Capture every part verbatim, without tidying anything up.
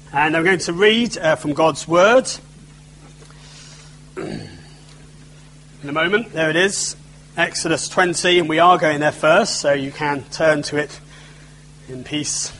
And I'm going to read uh, from God's Word. In a moment, there it is, Exodus twenty, and we are going there first, so you can turn to it in peace.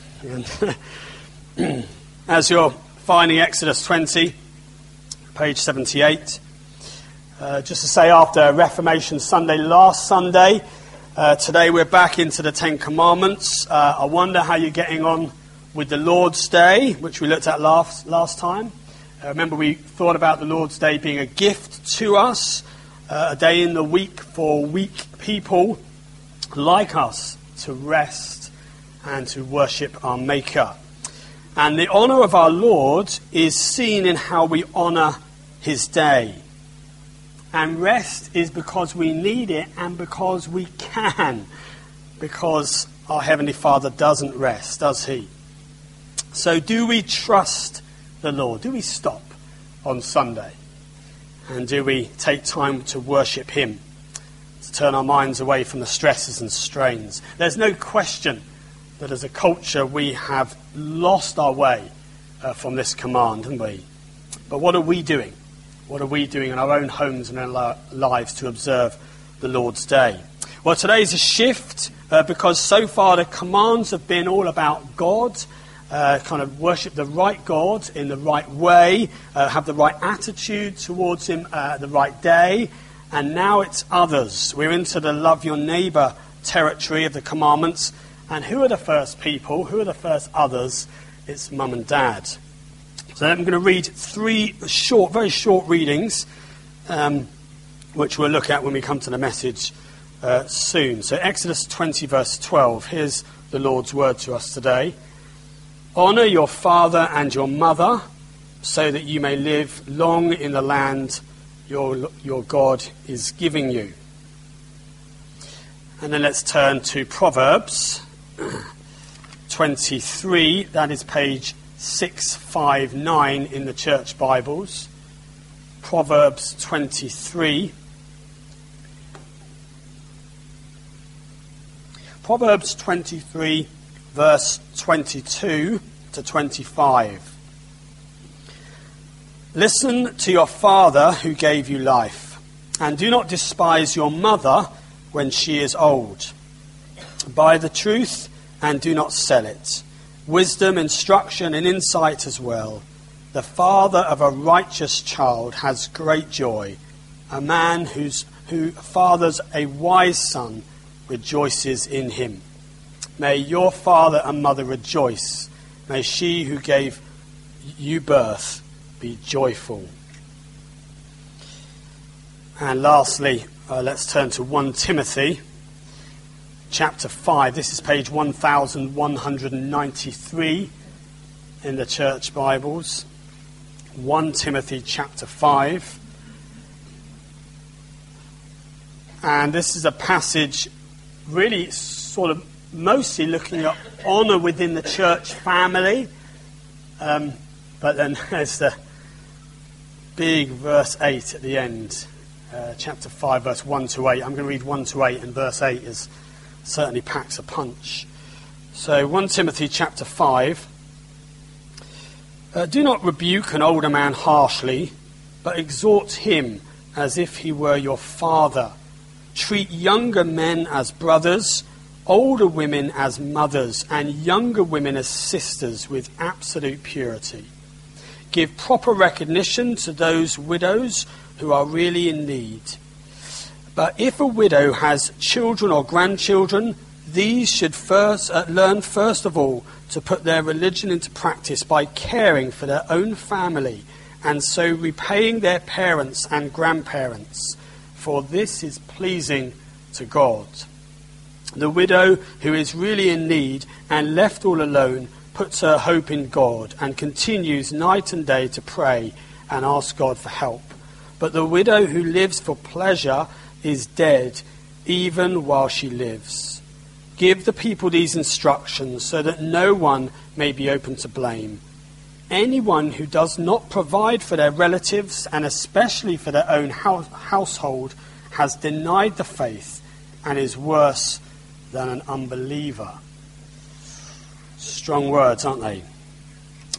And as you're finding Exodus twenty, page seventy-eight, uh, just to say, after Reformation Sunday last Sunday, uh, today we're back into the Ten Commandments. Uh, I wonder how you're getting on with the Lord's Day, which we looked at last, last time. Uh, remember, we thought about the Lord's Day being a gift to us, uh, a day in the week for weak people like us to rest and to worship our Maker. And the honour of our Lord is seen in how we honour his day. And rest is because we need it and because we can. Because our Heavenly Father doesn't rest, does he? So do we trust the Lord? Do we stop on Sunday? And do we take time to worship him? To turn our minds away from the stresses and strains? There's no question that as a culture we have lost our way uh, from this command, haven't we? But what are we doing? What are we doing in our own homes and in our lives to observe the Lord's Day? Well, today's a shift uh, because so far the commands have been all about God, uh, kind of worship the right God in the right way, uh, have the right attitude towards him uh, the right day, and now it's others. We're into the love your neighbour territory of the commandments. And who are the first people? Who are the first others? It's mum and dad. So I'm going to read three short, very short readings, um, which we'll look at when we come to the message uh, soon. So Exodus twenty, verse twelve. Here's the Lord's word to us today. Honour your father and your mother, so that you may live long in the land your, your God is giving you. And then let's turn to Proverbs twenty-three, that is page six fifty-nine in the church Bibles. Proverbs twenty-three. Proverbs twenty-three, verse twenty-two to twenty-five. Listen to your father who gave you life, and do not despise your mother when she is old. Buy the truth and do not sell it. Wisdom, instruction, and insight as well. The father of a righteous child has great joy. A man who's, who fathers a wise son rejoices in him. May your father and mother rejoice. May she who gave you birth be joyful. And lastly, uh, let's turn to First Timothy chapter five. This is page one thousand one hundred ninety-three in the church Bibles. First Timothy chapter five. And this is a passage really sort of mostly looking at honour within the church family. Um, but then there's the big verse eight at the end. Uh, chapter five, verse one to eight. I'm going to read one to eight, and verse eight is certainly packs a punch. So First Timothy chapter five. Uh, do not rebuke an older man harshly, but exhort him as if he were your father. Treat younger men as brothers, older women as mothers, and younger women as sisters with absolute purity. Give proper recognition to those widows who are really in need. But if a widow has children or grandchildren, these should first uh, learn first of all to put their religion into practice by caring for their own family, and so repaying their parents and grandparents, for this is pleasing to God. The widow who is really in need and left all alone puts her hope in God and continues night and day to pray and ask God for help. But the widow who lives for pleasure is dead, even while she lives. Give the people these instructions so that no one may be open to blame. Anyone who does not provide for their relatives, and especially for their own house, household, has denied the faith and is worse than an unbeliever. Strong words, aren't they?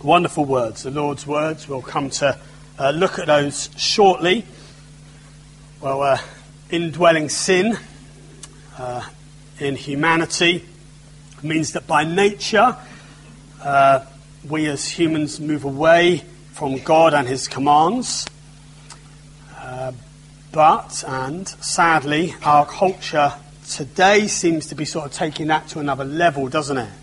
Wonderful words, the Lord's words. We'll come to uh, look at those shortly. Well, uh, indwelling sin uh, in humanity means that by nature uh, we as humans move away from God and his commands. Uh, but, and sadly, our culture today seems to be sort of taking that to another level, doesn't it?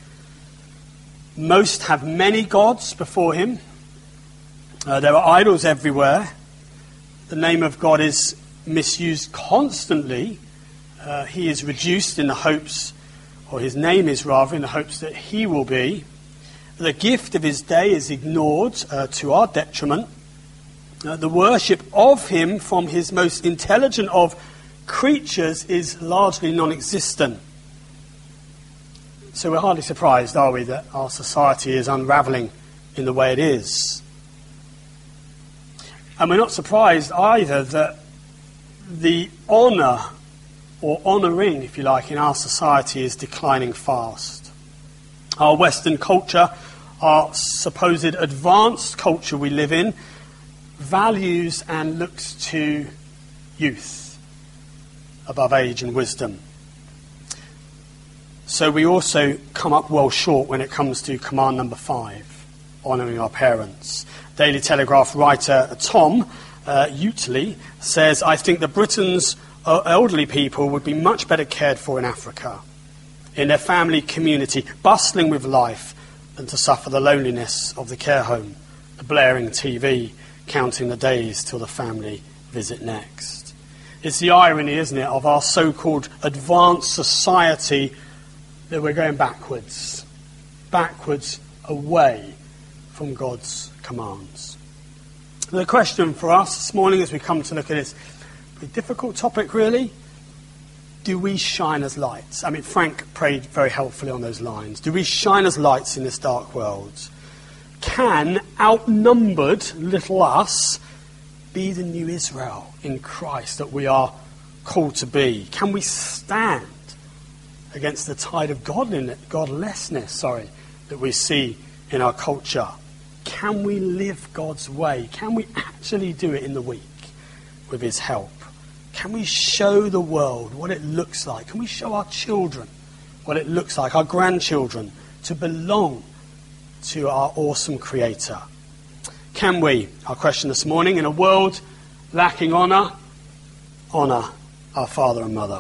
Most have many gods before him. Uh, there are idols everywhere. The name of God is misused constantly. Uh, he is reduced in the hopes, or his name is rather, in the hopes that he will be. The gift of his day is ignored uh, to our detriment. Uh, the worship of him from his most intelligent of creatures is largely non-existent. So we're hardly surprised, are we, that our society is unravelling in the way it is. And we're not surprised either that the honour, or honouring, if you like, in our society is declining fast. Our Western culture, our supposed advanced culture we live in, values and looks to youth above age and wisdom. So we also come up well short when it comes to command number five, honouring our parents. Daily Telegraph writer Tom uh, Utley says, I think the Britain's uh, elderly people would be much better cared for in Africa, in their family community, bustling with life, than to suffer the loneliness of the care home, the blaring T V, counting the days till the family visit next. It's the irony, isn't it, of our so-called advanced society that we're going backwards, backwards away from God's commands. The question for us this morning as we come to look at this pretty difficult topic really, do we shine as lights? I mean, Frank prayed very helpfully on those lines. Do we shine as lights in this dark world? Can outnumbered little us be the new Israel in Christ that we are called to be? Can we stand against the tide of godliness, godlessness sorry, that we see in our culture? Can we live God's way? Can we actually do it in the week with his help? Can we show the world what it looks like? Can we show our children what it looks like, our grandchildren, to belong to our awesome Creator? Can we, our question this morning, in a world lacking honour, honour our father and mother?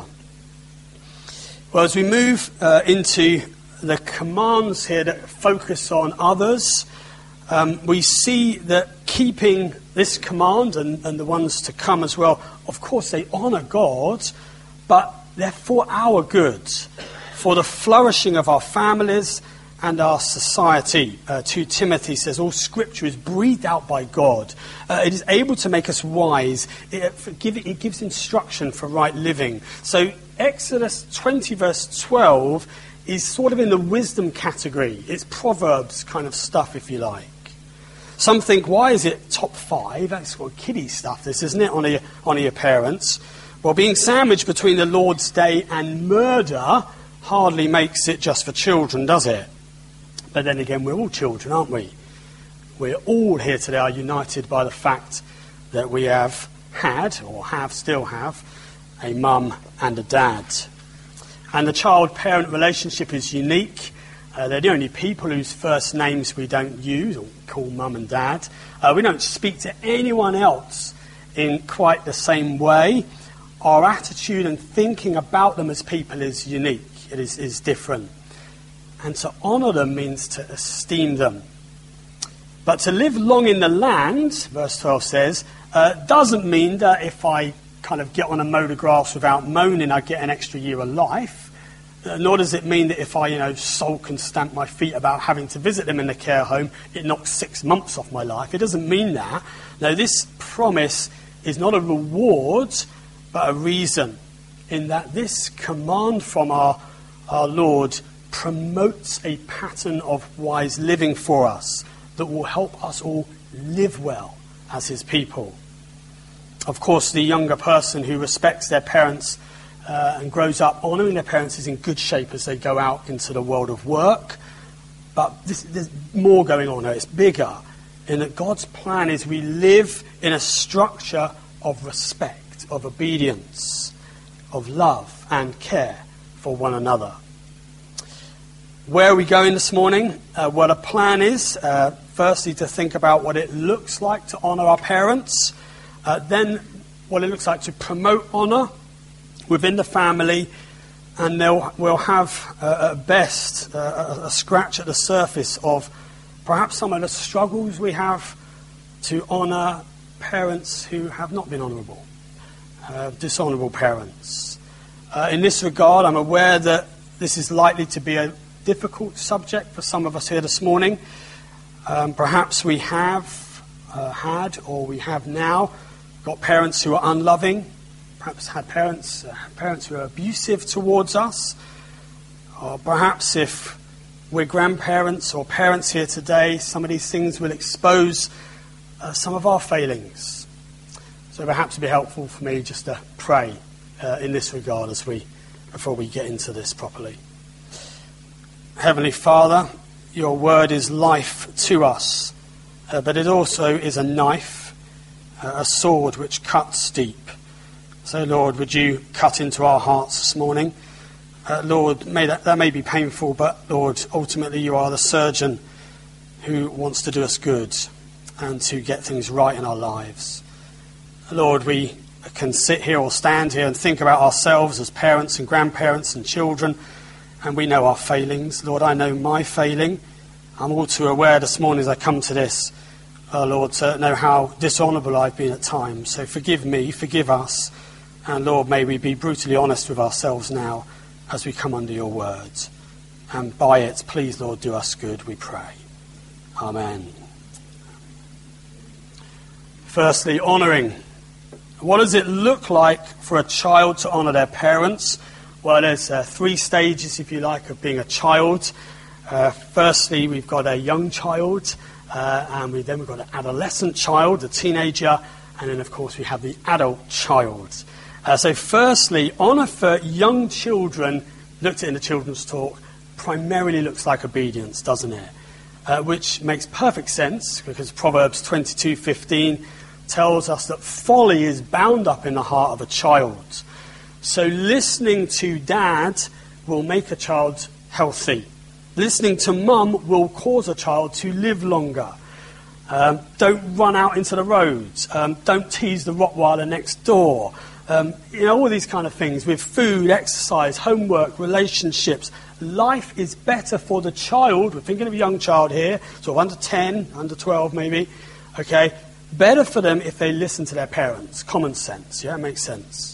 Well, as we move uh, into the commands here that focus on others, um, we see that keeping this command and, and the ones to come as well, of course they honour God, but they're for our good, for the flourishing of our families and our society. Uh, Second Timothy says, all scripture is breathed out by God. Uh, it is able to make us wise. It, it gives instruction for right living. So Exodus twenty verse twelve is sort of in the wisdom category. It's Proverbs kind of stuff, if you like. Some think, why is it top five? That's sort of kiddie stuff, this, isn't it, on your, on your parents? Well, being sandwiched between the Lord's Day and murder hardly makes it just for children, does it? But then again, we're all children, aren't we? We're all here today are united by the fact that we have had, or have, still have, a mum and a dad. And the child-parent relationship is unique. Uh, they're the only people whose first names we don't use or call mum and dad. Uh, we don't speak to anyone else in quite the same way. Our attitude and thinking about them as people is unique. It is, is different. And to honour them means to esteem them. But to live long in the land, verse twelve says, uh, doesn't mean that if I kind of get on a mow of grass without moaning, I get an extra year of life. Uh, nor does it mean that if I, you know, sulk and stamp my feet about having to visit them in the care home, it knocks six months off my life. It doesn't mean that. No, this promise is not a reward, but a reason, in that this command from our, our Lord promotes a pattern of wise living for us that will help us all live well as his people. Of course, the younger person who respects their parents uh, and grows up honouring their parents is in good shape as they go out into the world of work. But this, there's more going on here. It's bigger in that God's plan is we live in a structure of respect, of obedience, of love and care for one another. Where are we going this morning? Uh, well, the plan is, uh, firstly, to think about what it looks like to honour our parents, uh, then what it looks like to promote honour within the family, and we'll have, uh, at best, uh, a scratch at the surface of perhaps some of the struggles we have to honour parents who have not been honourable, uh, dishonourable parents. Uh, in this regard, I'm aware that this is likely to be a difficult subject for some of us here this morning. Um, perhaps we have uh, had, or we have now, got parents who are unloving, perhaps had parents, uh, parents who are abusive towards us, or perhaps if we're grandparents or parents here today, some of these things will expose uh, some of our failings. So perhaps it'd be helpful for me just to pray uh, in this regard as we, before we get into this properly. Heavenly Father, your word is life to us, uh, but it also is a knife, uh, a sword which cuts deep. So, Lord, would you cut into our hearts this morning? Uh, Lord, may that, that may be painful, but, Lord, ultimately you are the surgeon who wants to do us good and to get things right in our lives. Lord, we can sit here or stand here and think about ourselves as parents and grandparents and children, and we know our failings. Lord, I know my failing. I'm all too aware this morning as I come to this, uh, Lord, to know how dishonourable I've been at times. So forgive me, forgive us, and Lord, may we be brutally honest with ourselves now as we come under your words. And by it, please, Lord, do us good, we pray. Amen. Firstly, honouring. What does it look like for a child to honour their parents? Well, there's uh, three stages, if you like, of being a child. Uh, firstly, we've got a young child, uh, and we, then we've got an adolescent child, a teenager, and then, of course, we have the adult child. Uh, so firstly, honour for young children, looked at in the children's talk, primarily looks like obedience, doesn't it? Uh, which makes perfect sense, because Proverbs twenty-two fifteen tells us that folly is bound up in the heart of a child. So listening to dad will make a child healthy. Listening to mum will cause a child to live longer. Um, don't run out into the roads. Um, don't tease the Rottweiler next door. Um, you know, all these kind of things with food, exercise, homework, relationships. Life is better for the child. We're thinking of a young child here, sort of under ten, under twelve maybe. Okay, better for them if they listen to their parents. Common sense, yeah, makes sense.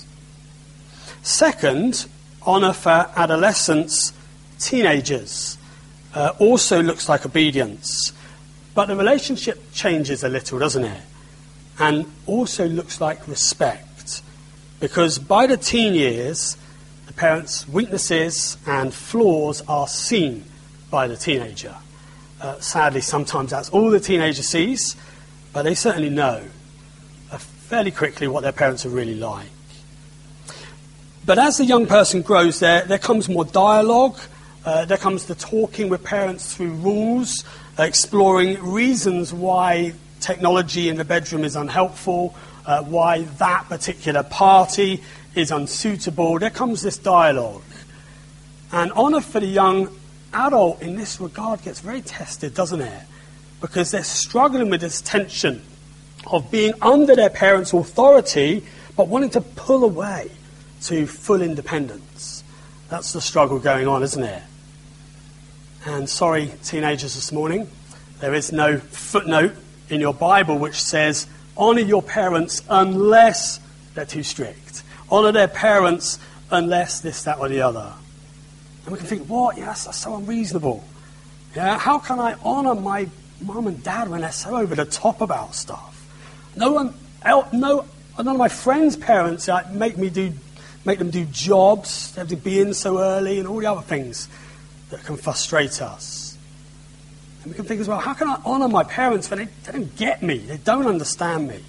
Second, honour for adolescents, teenagers. Uh, also looks like obedience. But the relationship changes a little, doesn't it? And also looks like respect. Because by the teen years, the parents' weaknesses and flaws are seen by the teenager. Uh, sadly, sometimes that's all the teenager sees, but they certainly know uh, fairly quickly what their parents are really like. But as the young person grows, there, there comes more dialogue, uh, there comes the talking with parents through rules, uh, exploring reasons why technology in the bedroom is unhelpful, uh, why that particular party is unsuitable. There comes this dialogue. And honour for the young adult in this regard gets very tested, doesn't it? Because they're struggling with this tension of being under their parents' authority, but wanting to pull away to full independence. That's the struggle going on, isn't it? And sorry, teenagers this morning, there is no footnote in your Bible which says, honour your parents unless they're too strict. Honour their parents unless this, that, or the other. And we can think, what? Yes, that's so unreasonable. Yeah, how can I honour my mum and dad when they're so over the top about stuff? No one, else, no, none of my friends' parents like, make me do, make them do jobs. They have to be in so early, and all the other things that can frustrate us. And we can think as well, how can I honour my parents when they, they don't get me? They don't understand me.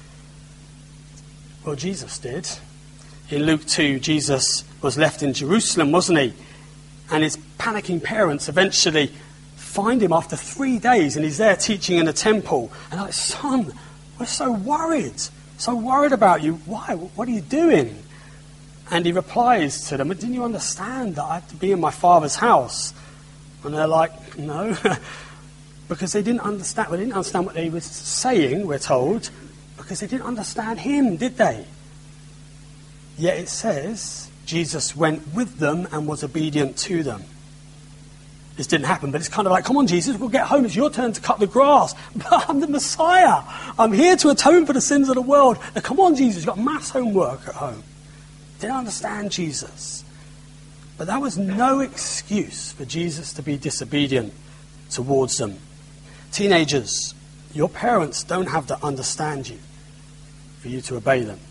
Well, Jesus did. In Luke two, Jesus was left in Jerusalem, wasn't he? And his panicking parents eventually find him after three days and he's there teaching in the temple. And they're like, son, we're so worried, so worried about you. Why? What are you doing? And he replies to them, didn't you understand that I have to be in my Father's house? And they're like, no, because they didn't understand. Well, they didn't understand what they were saying, we're told, because they didn't understand him, did they? Yet it says Jesus went with them and was obedient to them. This didn't happen, but it's kind of like, come on, Jesus, we'll get home. It's your turn to cut the grass. But I'm the Messiah. I'm here to atone for the sins of the world. Now, come on, Jesus, you've got mass homework at home. Didn't understand Jesus. But that was no excuse for Jesus to be disobedient towards them. Teenagers, your parents don't have to understand you for you to obey them.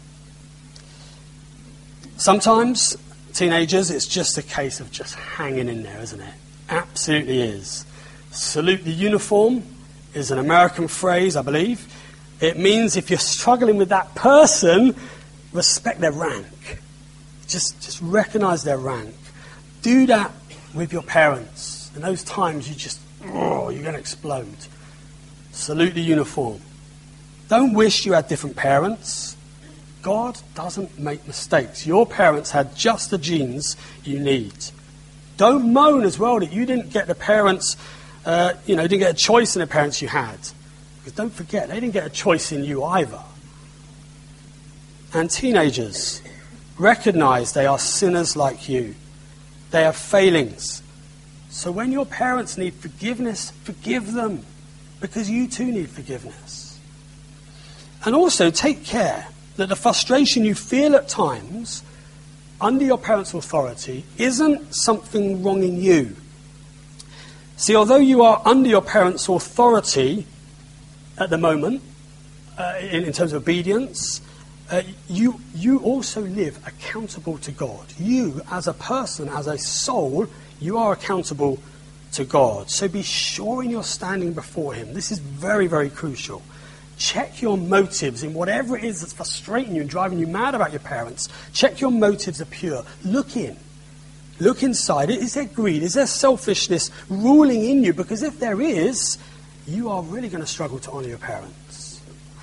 Sometimes, teenagers, it's just a case of just hanging in there, isn't it? Absolutely is. Salute the uniform is an American phrase, I believe. It means if you're struggling with that person, respect their rank. Just, just recognize their rank. Do that with your parents. In those times, you just, oh, you're going to explode. Salute the uniform. Don't wish you had different parents. God doesn't make mistakes. Your parents had just the genes you need. Don't moan as well that you didn't get the parents, uh, you know, didn't get a choice in the parents you had. Because don't forget, they didn't get a choice in you either. And teenagers, recognize they are sinners like you. They have failings. So when your parents need forgiveness, forgive them. Because you too need forgiveness. And also take care that the frustration you feel at times under your parents' authority isn't something wronging you. See, although you are under your parents' authority at the moment, uh, in, in terms of obedience, uh, you, you also live accountable to God. You, as a person, as a soul, you are accountable to God. So be sure in your standing before him. This is very, very crucial. Check your motives in whatever it is that's frustrating you and driving you mad about your parents. Check your motives are pure. Look in. Look inside. Is there greed? Is there selfishness ruling in you? Because if there is, you are really going to struggle to honour your parents.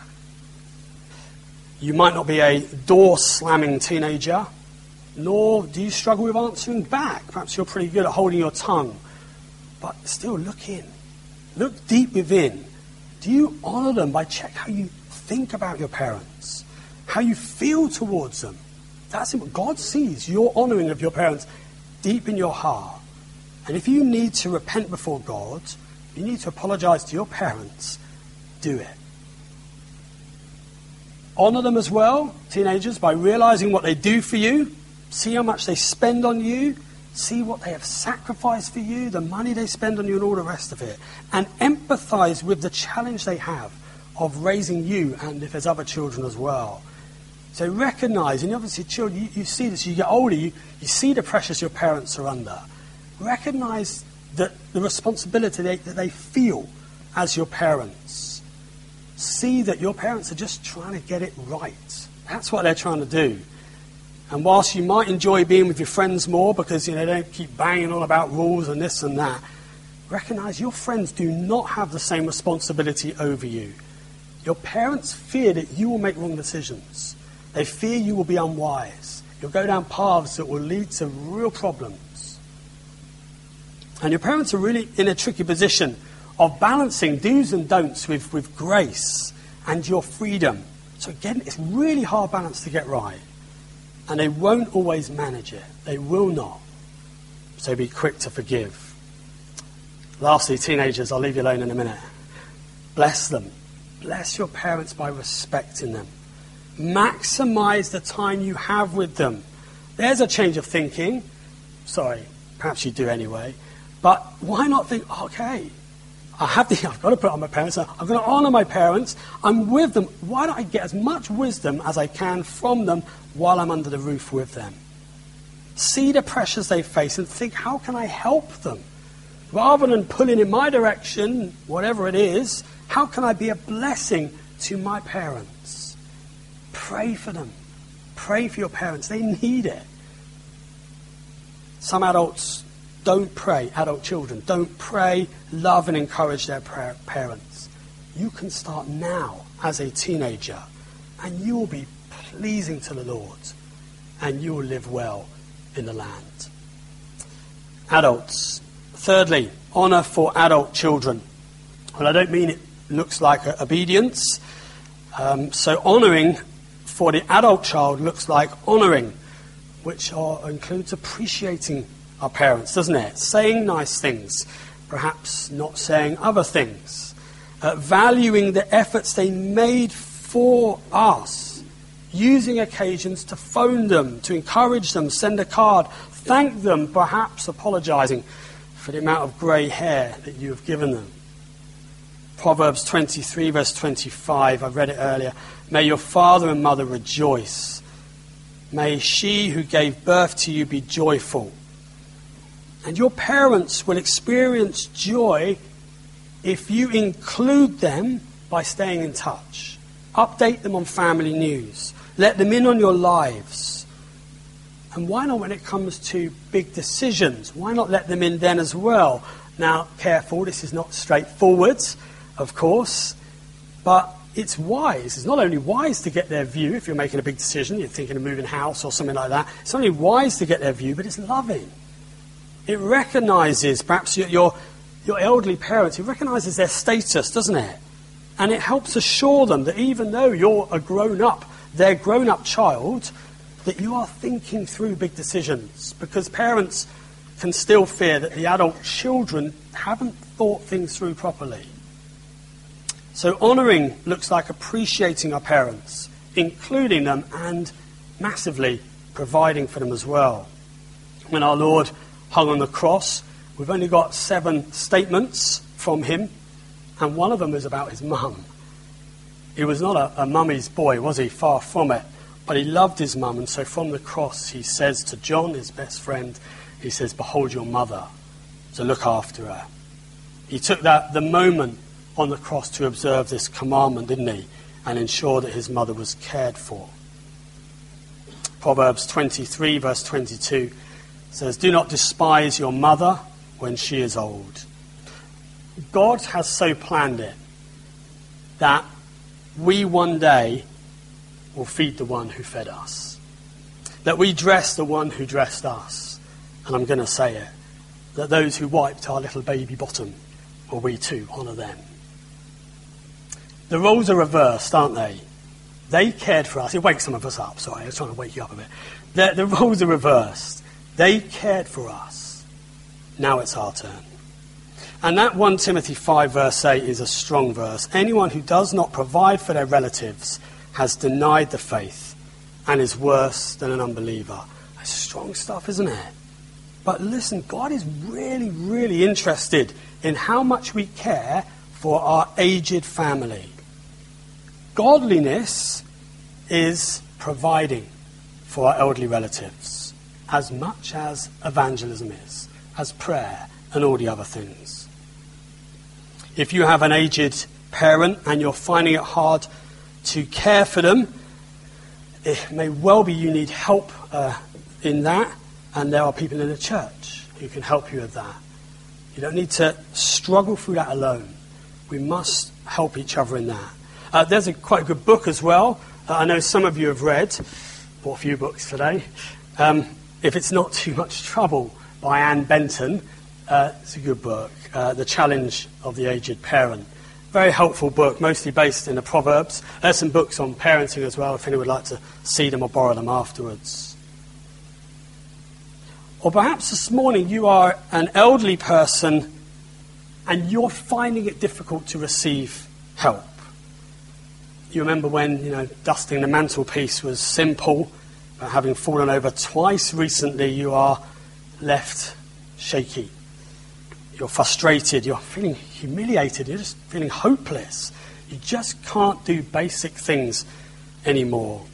You might not be a door-slamming teenager, nor do you struggle with answering back. Perhaps you're pretty good at holding your tongue. But still, look in. Look deep within. Do you honour them by check how you think about your parents? How you feel towards them? That's what God sees, your honouring of your parents deep in your heart. And if you need to repent before God, you need to apologise to your parents, do it. Honour them as well, teenagers, by realising what they do for you. See how much they spend on you. See what they have sacrificed for you, the money they spend on you and all the rest of it. And empathise with the challenge they have of raising you and if there's other children as well. So recognise, and obviously children, you, you see this, you get older, you, you see the pressures your parents are under. Recognise that the responsibility they, that they feel as your parents. See that your parents are just trying to get it right. That's what they're trying to do. And whilst you might enjoy being with your friends more because, you know, they don't keep banging on about rules and this and that, recognise your friends do not have the same responsibility over you. Your parents fear that you will make wrong decisions. They fear you will be unwise. You'll go down paths that will lead to real problems. And your parents are really in a tricky position of balancing do's and don'ts with, with grace and your freedom. So again, it's really hard balance to get right. And they won't always manage it. They will not. So be quick to forgive. Lastly, teenagers, I'll leave you alone in a minute. Bless them. Bless your parents by respecting them. Maximize the time you have with them. There's a change of thinking. Sorry, perhaps you do anyway. But why not think, okay, I have the, I've got to put on my parents. I'm going to honour my parents. I'm with them. Why don't I get as much wisdom as I can from them while I'm under the roof with them? See the pressures they face and think, how can I help them? Rather than pulling in my direction, whatever it is, how can I be a blessing to my parents? Pray for them. Pray for your parents. They need it. Some adults don't pray, adult children, don't pray, love and encourage their prayer, parents. You can start now as a teenager, and you will be pleasing to the Lord, and you will live well in the land. Adults. Thirdly, honour for adult children. Well, I don't mean it looks like obedience. Um, so honouring for the adult child looks like honouring, which are, includes appreciating our parents, doesn't it? Saying nice things, perhaps not saying other things. Uh, valuing the efforts they made for us. Using occasions to phone them, to encourage them, send a card, thank them, perhaps apologising for the amount of grey hair that you have given them. Proverbs twenty-three, verse twenty-five, I've read it earlier. May your father and mother rejoice. May she who gave birth to you be joyful. And your parents will experience joy if you include them by staying in touch. Update them on family news. Let them in on your lives. And why not when it comes to big decisions? Why not let them in then as well? Now, careful, this is not straightforward, of course, but it's wise. It's not only wise to get their view if you're making a big decision, you're thinking of moving house or something like that. It's not only wise to get their view, but it's loving. It recognises, perhaps your, your, your elderly parents, it recognises their status, doesn't it? And it helps assure them that even though you're a grown-up, their grown-up child, that you are thinking through big decisions, because parents can still fear that the adult children haven't thought things through properly. So honouring looks like appreciating our parents, including them and massively providing for them as well. When our Lord hung on the cross, we've only got seven statements from him, and one of them is about his mum. He was not a, a mummy's boy, was he? Far from it. But he loved his mum, and so from the cross he says to John, his best friend, he says, behold your mother, so look after her. He took that the moment on the cross to observe this commandment, didn't he? And ensure that his mother was cared for. Proverbs twenty-three, verse twenty-two says, do not despise your mother when she is old. God has so planned it that we one day will feed the one who fed us. That we dress the one who dressed us. And I'm going to say it. That those who wiped our little baby bottom, will we too honour them. The roles are reversed, aren't they? They cared for us. It wakes some of us up. Sorry, I was trying to wake you up a bit. The, the roles are reversed. They cared for us. Now it's our turn. And that First Timothy five verse eight is a strong verse. Anyone who does not provide for their relatives has denied the faith and is worse than an unbeliever. That's strong stuff, isn't it? But listen, God is really, really interested in how much we care for our aged family. Godliness is providing for our elderly relatives as much as evangelism is, as prayer and all the other things. If you have an aged parent and you're finding it hard to care for them, it may well be you need help uh, in that, and there are people in the church who can help you with that. You don't need to struggle through that alone. We must help each other in that. Uh, there's a quite a good book as well. Uh, I know some of you have read. Bought a few books today. Um, If It's Not Too Much Trouble by Anne Benton. Uh, it's a good book. Uh, The Challenge of the Aged Parent. Very helpful book, mostly based in the Proverbs. There's some books on parenting as well, if anyone would like to see them or borrow them afterwards. Or perhaps this morning you are an elderly person and you're finding it difficult to receive help. You remember when, you know, dusting the mantelpiece was simple, but having fallen over twice recently, you are left shaky. You're frustrated, you're feeling humiliated, you're just feeling hopeless. You just can't do basic things anymore.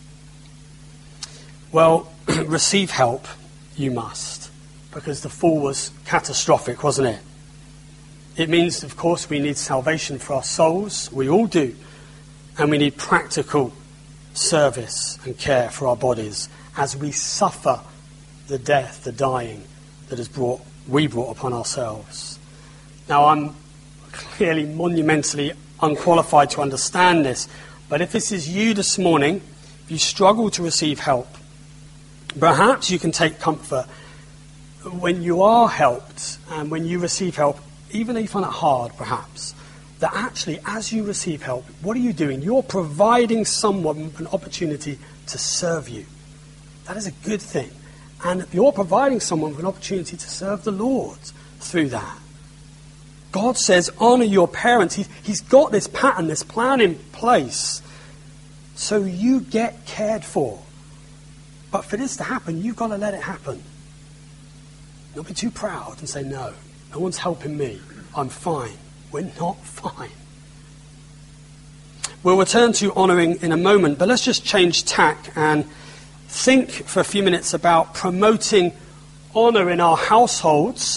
Well, receive help, you must, because the fall was catastrophic, wasn't it? It means, of course, we need salvation for our souls, we all do, and we need practical service and care for our bodies as we suffer the death, the dying that is brought we brought upon ourselves. Now, I'm clearly monumentally unqualified to understand this, but if this is you this morning, if you struggle to receive help, perhaps you can take comfort when you are helped and when you receive help, even though you find it hard, perhaps, that actually, as you receive help, what are you doing? You're providing someone an opportunity to serve you. That is a good thing. And you're providing someone with an opportunity to serve the Lord through that. God says, honor your parents. He, he's got this pattern, this plan in place, so you get cared for. But for this to happen, you've got to let it happen. Don't be too proud and say, no, no one's helping me. I'm fine. We're not fine. We'll return to honouring in a moment, but let's just change tack and think for a few minutes about promoting honour in our households.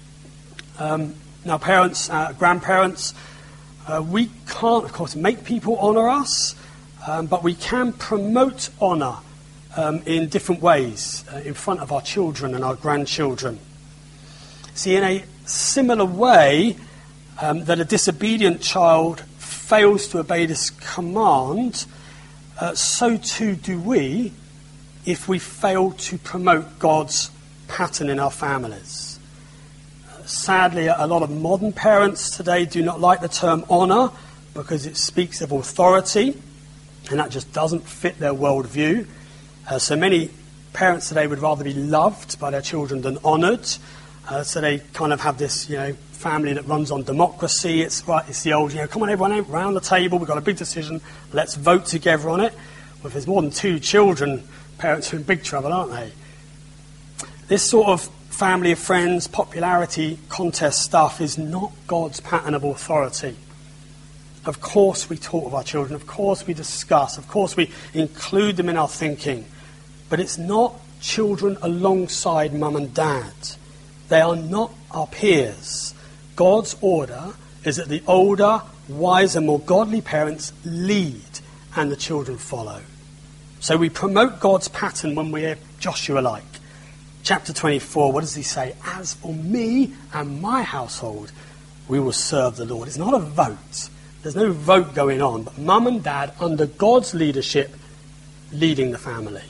Um, our parents, uh, grandparents, uh, we can't, of course, make people honour us, um, but we can promote honour um, in different ways uh, in front of our children and our grandchildren. See, in a similar way um, that a disobedient child fails to obey this command, uh, so too do we if we fail to promote God's pattern in our families. Uh, sadly, a lot of modern parents today do not like the term honour because it speaks of authority, and that just doesn't fit their worldview. Uh, so many parents today would rather be loved by their children than honoured. Uh, so they kind of have this, you know, family that runs on democracy. It's right. It's the old, you know, come on, everyone around the table. We've got a big decision. Let's vote together on it. Well, if there's more than two children, parents are in big trouble, aren't they? This sort of family of friends, popularity contest stuff is not God's pattern of authority. Of course we talk with our children. Of course we discuss. Of course we include them in our thinking. But it's not children alongside mum and dad. They are not our peers. God's order is that the older, wiser, more godly parents lead and the children follow. So we promote God's pattern when we're Joshua-like. Chapter twenty-four, what does he say? As for me and my household, we will serve the Lord. It's not a vote. There's no vote going on, but mum and dad, under God's leadership, leading the family.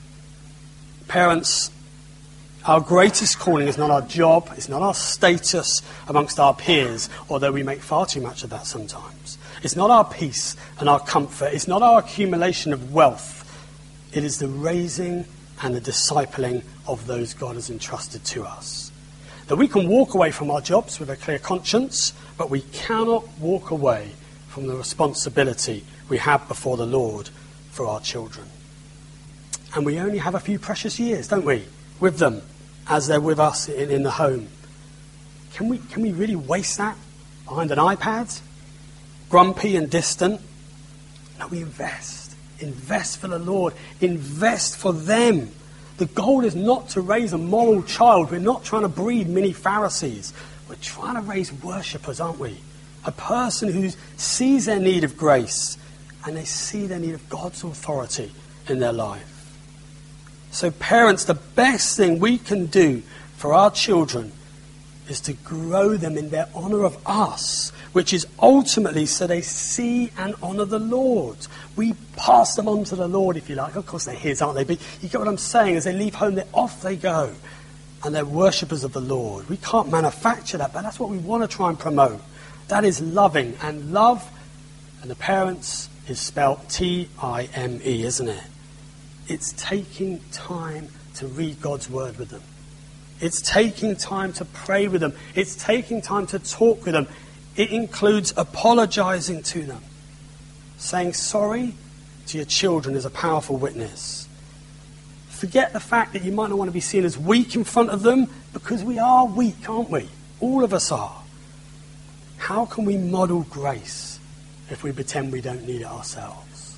Parents, our greatest calling is not our job, it's not our status amongst our peers, although we make far too much of that sometimes. It's not our peace and our comfort, it's not our accumulation of wealth. It is the raising and the discipling of those God has entrusted to us. That we can walk away from our jobs with a clear conscience, but we cannot walk away from the responsibility we have before the Lord for our children. And we only have a few precious years, don't we, with them as they're with us in, in the home. Can we, can we really waste that behind an iPad? Grumpy and distant? No, we invest. Invest for the Lord. Invest for them. The goal is not to raise a moral child. We're not trying to breed mini Pharisees. We're trying to raise worshippers, aren't we? A person who sees their need of grace and they see their need of God's authority in their life. So parents, the best thing we can do for our children is to grow them in their honour of us, which is ultimately so they see and honour the Lord. We pass them on to the Lord, if you like. Of course they're his, aren't they? But you get what I'm saying? As they leave home, they're off they go. And they're worshippers of the Lord. We can't manufacture that, but that's what we want to try and promote. That is loving. And love, and the parents, is spelled T I M E, isn't it? It's taking time to read God's word with them. It's taking time to pray with them. It's taking time to talk with them. It includes apologizing to them. Saying sorry to your children is a powerful witness. Forget the fact that you might not want to be seen as weak in front of them, because we are weak, aren't we? All of us are. How can we model grace if we pretend we don't need it ourselves?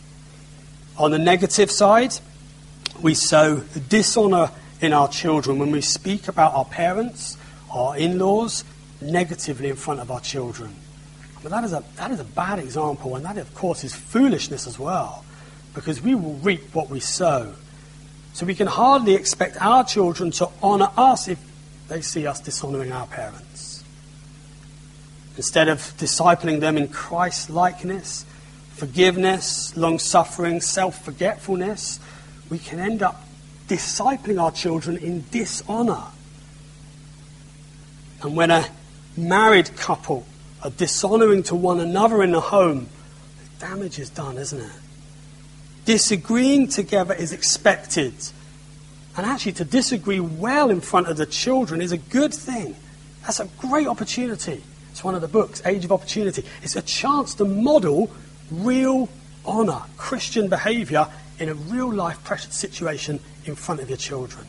On the negative side, we sow dishonour in our children when we speak about our parents, our in-laws, negatively in front of our children. But that is a that is a bad example, and that, of course, is foolishness as well, because we will reap what we sow. So we can hardly expect our children to honour us if they see us dishonouring our parents. Instead of discipling them in Christ-likeness, forgiveness, long-suffering, self-forgetfulness, we can end up discipling our children in dishonour. And when a married couple are dishonouring to one another in the home, the damage is done, isn't it? Disagreeing together is expected. And actually to disagree well in front of the children is a good thing. That's a great opportunity. It's one of the books, Age of Opportunity. It's a chance to model real honour, Christian behaviour in a real-life precious situation in front of your children.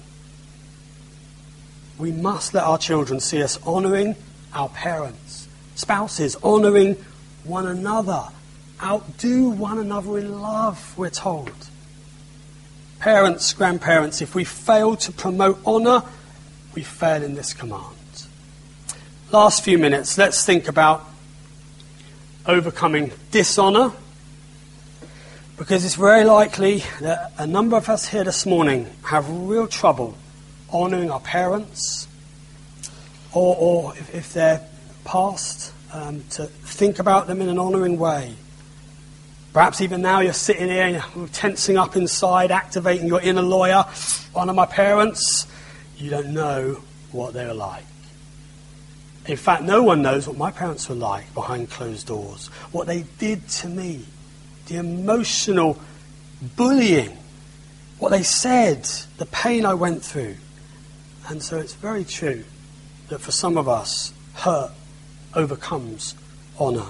We must let our children see us honouring our parents, spouses, honouring one another, outdo one another in love, we're told. Parents, grandparents, if we fail to promote honour, we fail in this command. Last few minutes, let's think about overcoming dishonour, because it's very likely that a number of us here this morning have real trouble honouring our parents, or, or if, if they're past, um, to think about them in an honouring way. Perhaps even now you're sitting here and you're tensing up inside, activating your inner lawyer. Honour my parents. You don't know what they were like. In fact, no one knows what my parents were like behind closed doors, what they did to me, the emotional bullying, what they said, the pain I went through. And so it's very true that for some of us, hurt overcomes honour.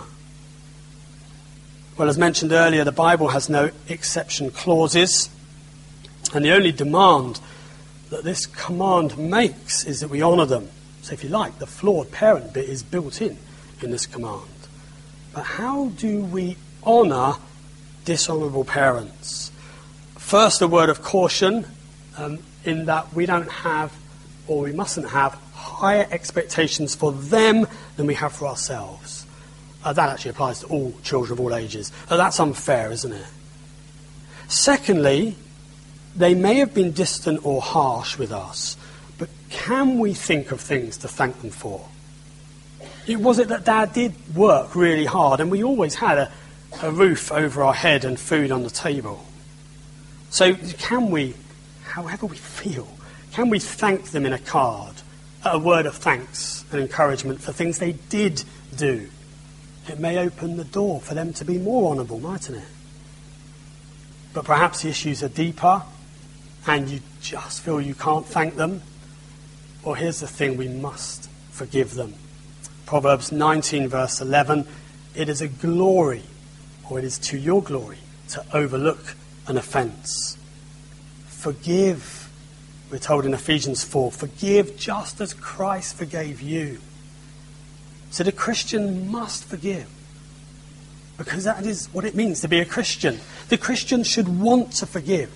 Well, as mentioned earlier, the Bible has no exception clauses, and the only demand that this command makes is that we honour them. So if you like, the flawed parent bit is built in in this command. But how do we honour dishonourable parents? First, a word of caution um, in that we don't have, or we mustn't have, higher expectations for them than we have for ourselves. Uh, that actually applies to all children of all ages. Uh, that's unfair, isn't it? Secondly, they may have been distant or harsh with us, but can we think of things to thank them for? It was it that Dad did work really hard, and we always had a, a roof over our head and food on the table. So can we, however we feel, can we thank them in a card, a word of thanks and encouragement for things they did do? It may open the door for them to be more honourable, mightn't it? But perhaps the issues are deeper and you just feel you can't thank them. Or here's the thing, we must forgive them. Proverbs nineteen verse eleven, it is a glory, or it is to your glory, to overlook an offence. Forgive, we're told in Ephesians four, forgive just as Christ forgave you. So the Christian must forgive, because that is what it means to be a Christian. The Christian should want to forgive,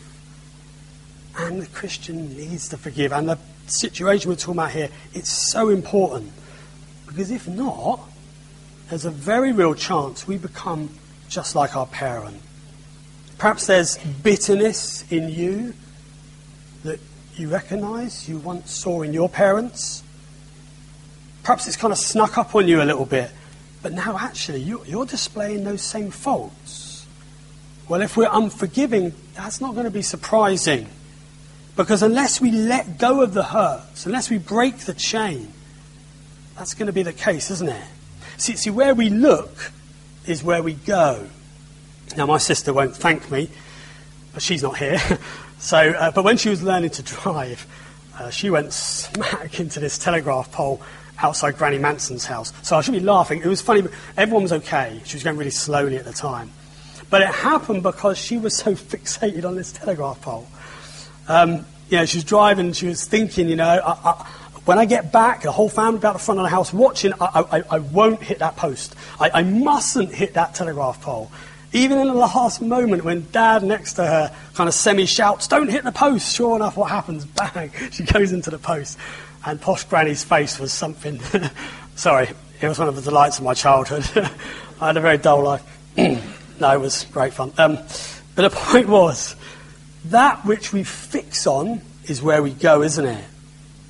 and the Christian needs to forgive. And the situation we're talking about here, it's so important, because if not, there's a very real chance we become just like our parent. Perhaps there's bitterness in you that you recognise you once saw in your parents. Perhaps it's kind of snuck up on you a little bit, but now actually you're, you're displaying those same faults. Well, if we're unforgiving, that's not going to be surprising, because unless we let go of the hurts, unless we break the chain, that's going to be the case, isn't it? See, see, where we look is where we go. Now, my sister won't thank me, but she's not here. so, uh, but when she was learning to drive, uh, she went smack into this telegraph pole outside Granny Manson's house. So I should be laughing. It was funny, but everyone was okay. She was going really slowly at the time. But it happened because she was so fixated on this telegraph pole. Um, you know, she was driving, she was thinking, you know, I, I, when I get back, the whole family about the front of the house watching, I, I, I won't hit that post. I, I mustn't hit that telegraph pole. Even in the last moment when Dad next to her kind of semi-shouts, don't hit the post, sure enough, what happens? Bang, she goes into the post. And posh Granny's face was something, sorry, it was one of the delights of my childhood. I had a very dull life. No, it was great fun. Um, but the point was, that which we fix on is where we go, isn't it?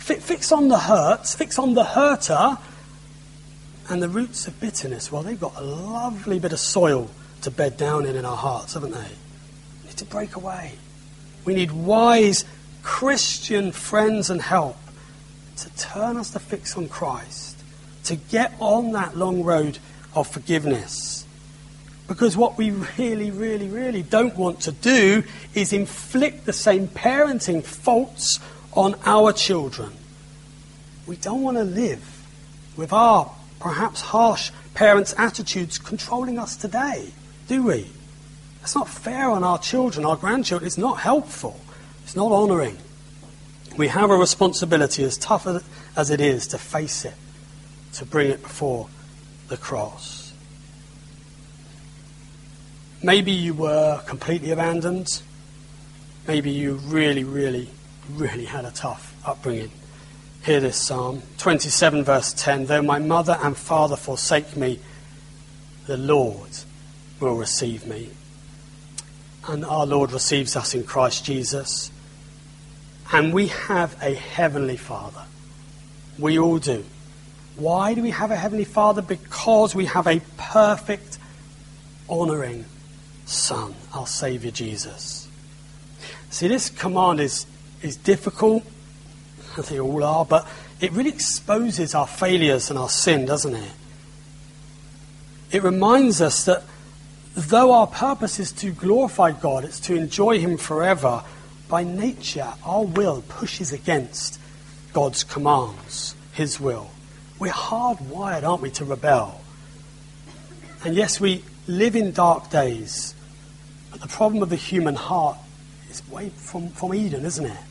fix on the hurts, fix on the hurter, and the roots of bitterness, well, they've got a lovely bit of soil to bed down in in our hearts, haven't they? We need to break away. We need wise Christian friends and help to turn us to fix on Christ, to get on that long road of forgiveness. Because what we really, really, really don't want to do is inflict the same parenting faults on our children. We don't want to live with our perhaps harsh parents' attitudes controlling us today, do we? It's not fair on our children, our grandchildren. It's not helpful. It's not honouring. We have a responsibility, as tough as it is, to face it, to bring it before the cross. Maybe you were completely abandoned. Maybe you really, really, really had a tough upbringing. Hear this psalm, twenty-seven verse ten. Though my mother and father forsake me, the Lord will receive me. And our Lord receives us in Christ Jesus. And we have a heavenly Father. We all do. Why do we have a heavenly Father? Because we have a perfect, honouring Son, our Saviour Jesus. See, this command is, is difficult. I think they all are, but it really exposes our failures and our sin, doesn't it? It reminds us that though our purpose is to glorify God, it's to enjoy Him forever, by nature our will pushes against God's commands, His will. We're hardwired, aren't we, to rebel. And yes, we live in dark days, but the problem of the human heart is way from, from Eden, isn't it?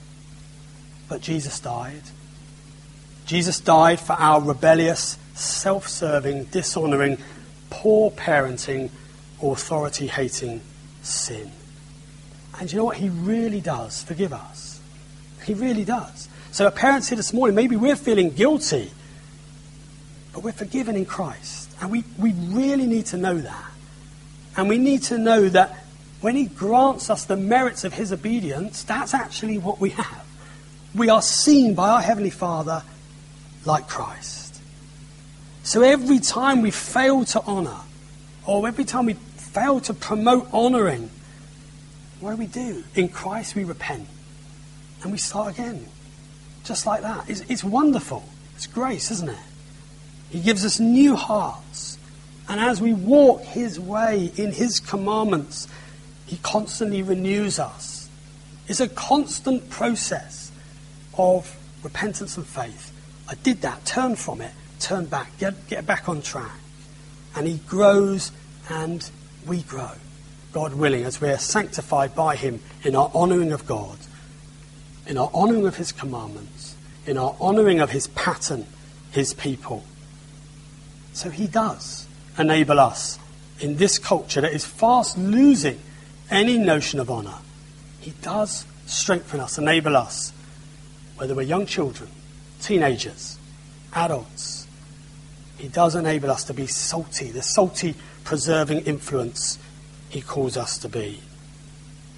But Jesus died. Jesus died for our rebellious, self-serving, dishonouring, poor parenting, authority-hating sin. And you know what? He really does forgive us. He really does. So our parents here this morning, maybe we're feeling guilty, but we're forgiven in Christ. And we, we really need to know that. And we need to know that when He grants us the merits of His obedience, that's actually what we have. We are seen by our Heavenly Father like Christ. So every time we fail to honour, or every time we fail to promote honouring, what do we do? In Christ we repent. And we start again. Just like that. It's, it's wonderful. It's grace, isn't it? He gives us new hearts. And as we walk His way in His commandments, He constantly renews us. It's a constant process of repentance and faith. I did that, turn from it, turn back, get, get back on track. And He grows and we grow, God willing, as we are sanctified by Him in our honouring of God, in our honouring of His commandments, in our honouring of His pattern, His people. So He does enable us in this culture that is fast losing any notion of honour. He does strengthen us, enable us, whether we're young children, teenagers, adults. He does enable us to be salty, the salty, preserving influence He calls us to be.